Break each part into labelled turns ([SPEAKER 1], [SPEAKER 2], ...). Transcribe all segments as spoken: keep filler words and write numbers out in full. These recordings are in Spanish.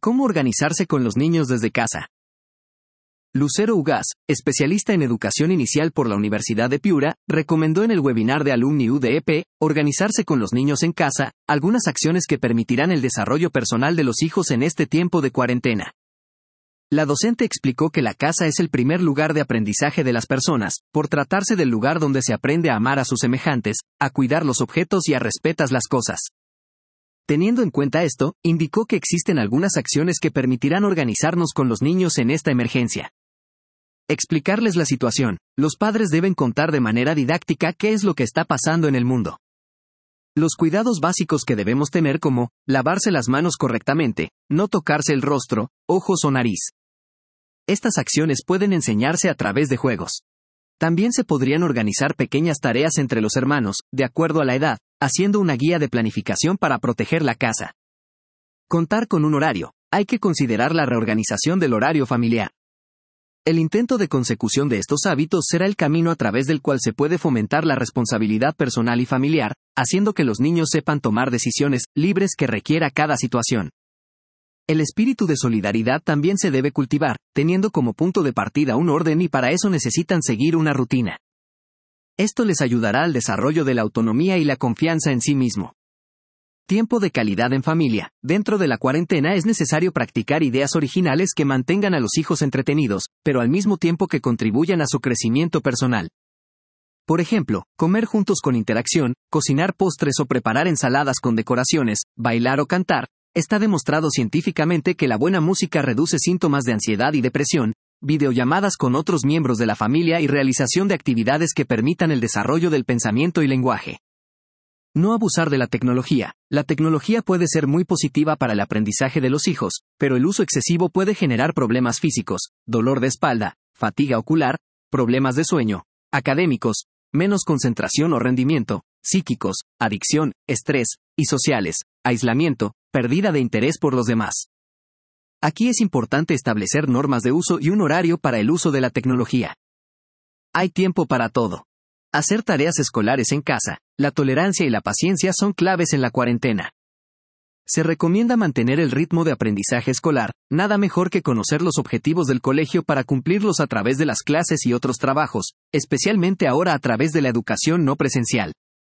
[SPEAKER 1] ¿Cómo organizarse con los niños desde casa? Lucero Ugaz, especialista en educación inicial por la Universidad de Piura, recomendó en el webinar de Alumni U D E P, Organizarse con los niños en casa, algunas acciones que permitirán el desarrollo personal de los hijos en este tiempo de cuarentena. La docente explicó que la casa es el primer lugar de aprendizaje de las personas, por tratarse del lugar donde se aprende a amar a sus semejantes, a cuidar los objetos y a respetar las cosas. Teniendo en cuenta esto, indicó que existen algunas acciones que permitirán organizarnos con los niños en esta emergencia. Explicarles la situación. Los padres deben contar de manera didáctica qué es lo que está pasando en el mundo. Los cuidados básicos que debemos tener como, lavarse las manos correctamente, no tocarse el rostro, ojos o nariz. Estas acciones pueden enseñarse a través de juegos. También se podrían organizar pequeñas tareas entre los hermanos, de acuerdo a la edad, haciendo una guía de planificación para proteger la casa. Contar con un horario. Hay que considerar la reorganización del horario familiar. El intento de consecución de estos hábitos será el camino a través del cual se puede fomentar la responsabilidad personal y familiar, haciendo que los niños sepan tomar decisiones libres que requiera cada situación. El espíritu de solidaridad también se debe cultivar, teniendo como punto de partida un orden y para eso necesitan seguir una rutina. Esto les ayudará al desarrollo de la autonomía y la confianza en sí mismo. Tiempo de calidad en familia. Dentro de la cuarentena es necesario practicar ideas originales que mantengan a los hijos entretenidos, pero al mismo tiempo que contribuyan a su crecimiento personal. Por ejemplo, comer juntos con interacción, cocinar postres o preparar ensaladas con decoraciones, bailar o cantar. Está demostrado científicamente que la buena música reduce síntomas de ansiedad y depresión, videollamadas con otros miembros de la familia y realización de actividades que permitan el desarrollo del pensamiento y lenguaje. No abusar de la tecnología. La tecnología puede ser muy positiva para el aprendizaje de los hijos, pero el uso excesivo puede generar problemas físicos, dolor de espalda, fatiga ocular, problemas de sueño, académicos, menos concentración o rendimiento, psíquicos, adicción, estrés, y sociales, aislamiento, pérdida de interés por los demás. Aquí es importante establecer normas de uso y un horario para el uso de la tecnología. Hay tiempo para todo. Hacer tareas escolares en casa, la tolerancia y la paciencia son claves en la cuarentena. Se recomienda mantener el ritmo de aprendizaje escolar, nada mejor que conocer los objetivos del colegio para cumplirlos a través de las clases y otros trabajos, especialmente ahora a través de la educación no presencial.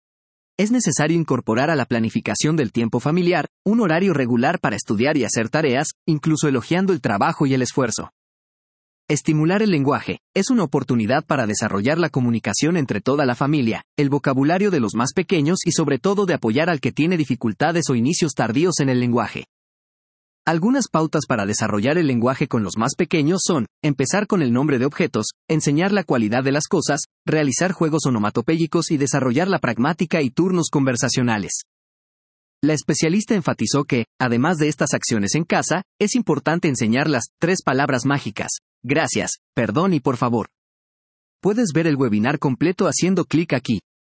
[SPEAKER 1] Es necesario incorporar a la planificación del tiempo familiar, un horario regular para estudiar y hacer tareas, incluso elogiando el trabajo y el esfuerzo. Estimular el lenguaje. Es una oportunidad para desarrollar la comunicación entre toda la familia, el vocabulario de los más pequeños y sobre todo de apoyar al que tiene dificultades o inicios tardíos en el lenguaje. Algunas pautas para desarrollar el lenguaje con los más pequeños son, empezar con el nombre de objetos, enseñar la cualidad de las cosas, realizar juegos onomatopéyicos y desarrollar la pragmática y turnos conversacionales. La especialista enfatizó que, además de estas acciones en casa, es importante enseñar las tres palabras mágicas: gracias, perdón y por favor. Puedes ver el webinar completo haciendo clic aquí.